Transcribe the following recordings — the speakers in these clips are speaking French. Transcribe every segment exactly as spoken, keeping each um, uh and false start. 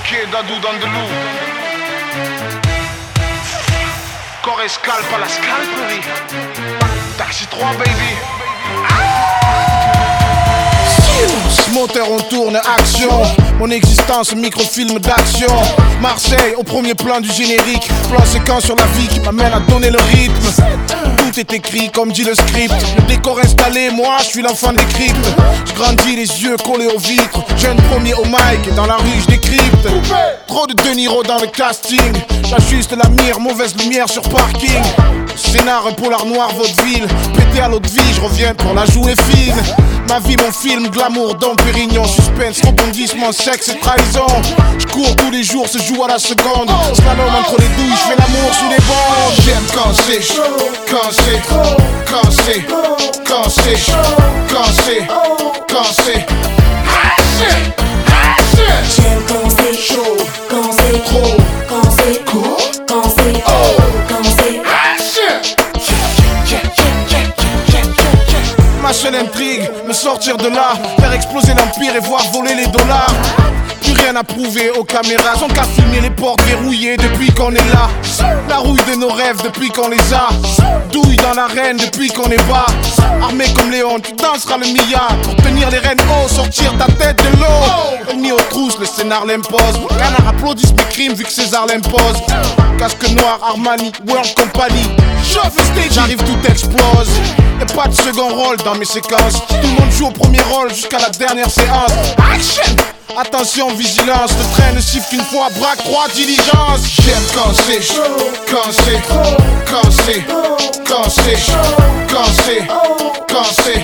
Ok, Dadou dans de l'eau. Corps et scalp à la scalperie. Taxi trois, baby. Moteur on tourne, action. Mon existence, microfilm d'action. Marseille au premier plan du générique. Plan séquence sur la vie qui m'amène à donner le rythme. Tout est écrit comme dit le script. Le décor installé, moi je suis l'enfant des cryptes. Je grandis les yeux collés aux vitres. Jeune premier au mic et dans la rue je décrypte. Trop de De Niro dans le casting. J'ajuste la mire, mauvaise lumière sur parking. Scénar, un polar noir, vaudeville. Pété à l'eau de vie, je reviens pour la jouer fine. Ma vie, mon film, glamour, Dom Pérignon. Suspense, rebondissement, sexe et trahison. Je cours tous les jours, se joue à la seconde. Slalom entre les douilles, je fais l'amour sous les bandes. J'aime quand c'est chaud, quand c'est quand c'est quand c'est quand c'est quand c'est J'aime quand c'est chaud, quand c'est trop, quand c'est court, quand c'est haut, quand c'est ma seule intrigue, me sortir de là, faire exploser l'empire et voir voler les dollars. Plus rien à prouver aux caméras, sont qu'à filmer les portes verrouillées depuis qu'on est là. La rouille de nos rêves depuis qu'on les a. Douille dans l'arène depuis qu'on est bas. Armé comme Léon, tu danseras le Mia. Pour tenir les rênes haut, sortir ta tête de l'eau. Ennemi aux trousses, le scénar l'impose. Canard applaudissent mes crimes vu que César l'impose. Casque noir, Armani, World Company. J'arrive, tout explose. Y'a pas de second rôle dans mes séquences. Tout le monde joue au premier rôle jusqu'à la dernière séance. Action! Attention, vigilance, le train ne siffle qu'une fois, braque trois diligences. J'aime quand c'est chaud, quand c'est quand c'est quand c'est quand c'est quand c'est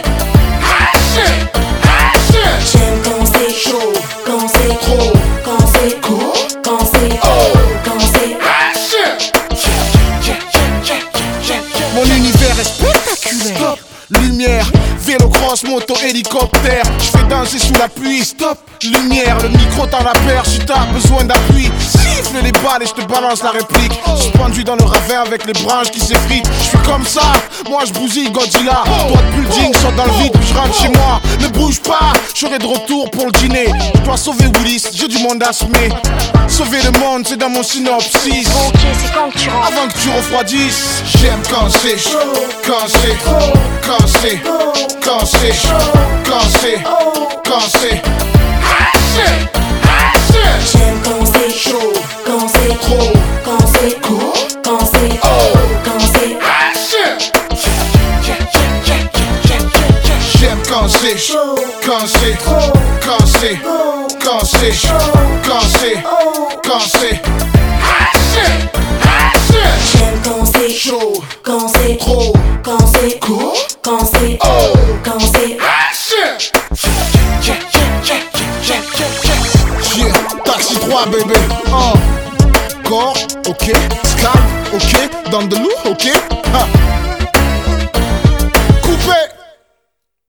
J'aime quand c'est chaud, quand c'est trop, quand c'est court, quand c'est haut, quand c'est mon univers est spectaculaire. Stop. Lumière, vélo, cross, moto, hélicoptère. Je fais danser sous la pluie. Stop. Lumière, le micro dans la perche. Si t'as besoin d'appui, siffle les balles et je te balance la réplique. Suspendu dans le ravin avec les branches qui s'effritent. Je suis comme ça, moi je bousille Godzilla. Toi de building, saute dans le vide puis je rentre chez moi. Ne bouge pas, je serai de retour pour le dîner. Je dois sauver Willis, j'ai du monde à semer. Sauver le monde, c'est dans mon synopsis. Ok, c'est quand que tu rentres? Avant que tu refroidisses. J'aime quand c'est chaud, quand c'est quand c'est quand c'est quand c'est quand c'est J'aime quand c'est chaud, quand c'est trop, quand c'est court, quand c'est haut, quand c'est J'aime quand c'est chaud, quand c'est quand c'est quand c'est quand c'est quand c'est J'aime quand c'est chaud, quand c'est trop, quand c'est court, quand c'est haut, quand c'est Yeah, taxi trois, baby. Oh. Corps, ok. Scalp, ok. Dans de l'eau, ok. Ha. Coupé.